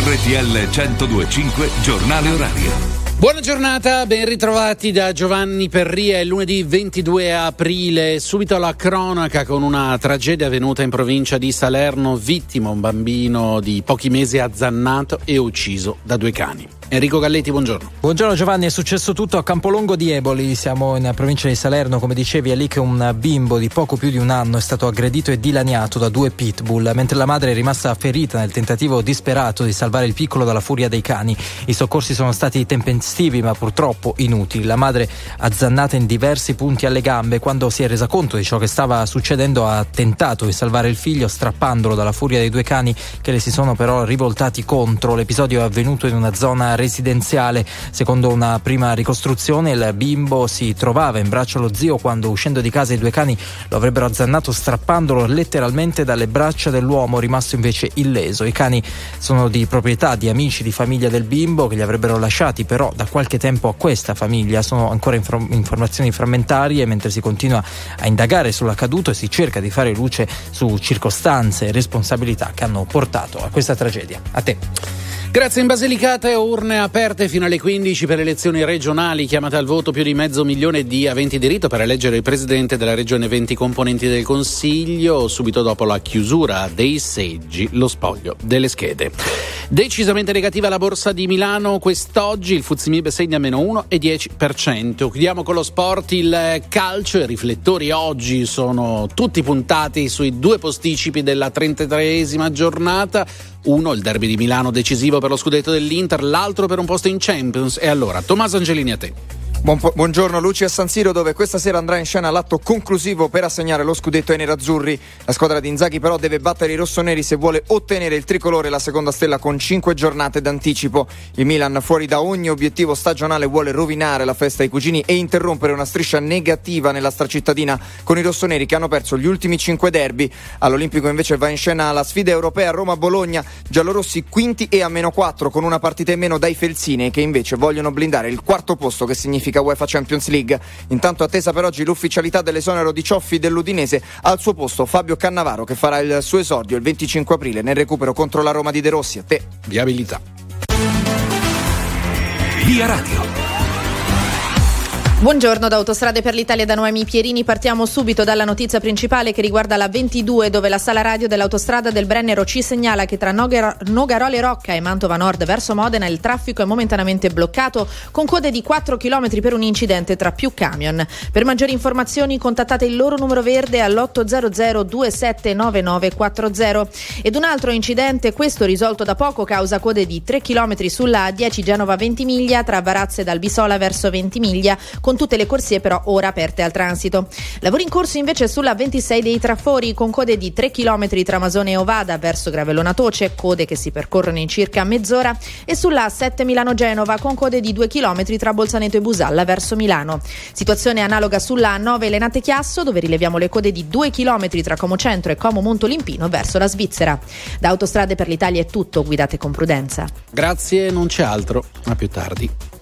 RTL 102.5 Giornale Orario. Buona giornata, ben ritrovati da Giovanni Perria. È lunedì 22 aprile, subito la cronaca con una tragedia avvenuta in provincia di Salerno, vittima un bambino di pochi mesi azzannato e ucciso da 2 cani. Enrico Galletti, buongiorno. Buongiorno Giovanni, è successo tutto a Campolongo di Eboli, siamo in provincia di Salerno, come dicevi, è lì che un bimbo di poco più di 1 anno è stato aggredito e dilaniato da 2 pitbull, mentre la madre è rimasta ferita nel tentativo disperato di salvare il piccolo dalla furia dei cani. I soccorsi sono stati tempestivi ma purtroppo inutili. La madre, azzannata in diversi punti alle gambe, quando si è resa conto di ciò che stava succedendo ha tentato di salvare il figlio strappandolo dalla furia dei 2 cani che le si sono però rivoltati contro. L'episodio è avvenuto in una zona residenziale. Secondo una prima ricostruzione, il bimbo si trovava in braccio allo zio quando, uscendo di casa, i 2 cani lo avrebbero azzannato strappandolo letteralmente dalle braccia dell'uomo, rimasto invece illeso. I cani sono di proprietà di amici di famiglia del bimbo che li avrebbero lasciati però da qualche tempo a questa famiglia. Sono ancora informazioni frammentarie mentre si continua a indagare sull'accaduto e si cerca di fare luce su circostanze e responsabilità che hanno portato a questa tragedia. A te. Grazie. In Basilicata urne aperte fino alle 15 per le elezioni regionali, chiamate al voto più di 500.000 di aventi diritto per eleggere il presidente della regione, 20 componenti del Consiglio. Subito dopo la chiusura dei seggi, lo spoglio delle schede. Decisamente negativa la borsa di Milano quest'oggi, il FTSE MIB segna meno 1,10%. Chiudiamo con lo sport, il calcio. I riflettori oggi sono tutti puntati sui 2 posticipi della 33esima giornata. Uno, il derby di Milano decisivo per lo scudetto dell'Inter, l'altro per un posto in Champions. E allora, Tommaso Angelini, a te. Buongiorno. Luci a San Siro, dove questa sera andrà in scena l'atto conclusivo per assegnare lo scudetto ai nerazzurri. La squadra di Inzaghi però deve battere i rossoneri se vuole ottenere il tricolore, la seconda stella, con 5 giornate d'anticipo. Il Milan, fuori da ogni obiettivo stagionale, vuole rovinare la festa ai cugini e interrompere una striscia negativa nella stracittadina con i rossoneri che hanno perso gli ultimi 5 derby. All'Olimpico invece va in scena la sfida europea Roma-Bologna, giallorossi quinti e a -4 con una partita in meno dai felsinei che invece vogliono blindare il 4º posto, che significa UEFA Champions League. Intanto attesa per oggi l'ufficialità dell'esonero di Cioffi dell'Udinese, al suo posto Fabio Cannavaro che farà il suo esordio il 25 aprile nel recupero contro la Roma di De Rossi. A te. Viabilità. Via Radio. Buongiorno da Autostrade per l'Italia, da Noemi Pierini. Partiamo subito dalla notizia principale che riguarda la 22, dove la sala radio dell'autostrada del Brennero ci segnala che tra Nogarole Rocca e Mantova Nord verso Modena il traffico è momentaneamente bloccato con code di 4 km per un incidente tra più camion. Per maggiori informazioni contattate il loro numero verde all'800 279940. Ed un altro incidente, questo risolto da poco, causa code di 3 km sulla A10 Genova-Ventimiglia tra Varazze dal Bisola verso Ventimiglia, con tutte le corsie però ora aperte al transito. Lavori in corso invece sulla 26 dei Trafori, con code di 3 km tra Masone e Ovada verso Gravellona Toce, code che si percorrono in circa mezz'ora, e sulla A7 Milano-Genova con code di 2 km tra Bolzaneto e Busalla verso Milano. Situazione analoga sulla A9 Lenate-Chiasso, dove rileviamo le code di 2 km tra Como Centro e Como Montolimpino verso la Svizzera. Da Autostrade per l'Italia è tutto, guidate con prudenza. Grazie, non c'è altro, a più tardi.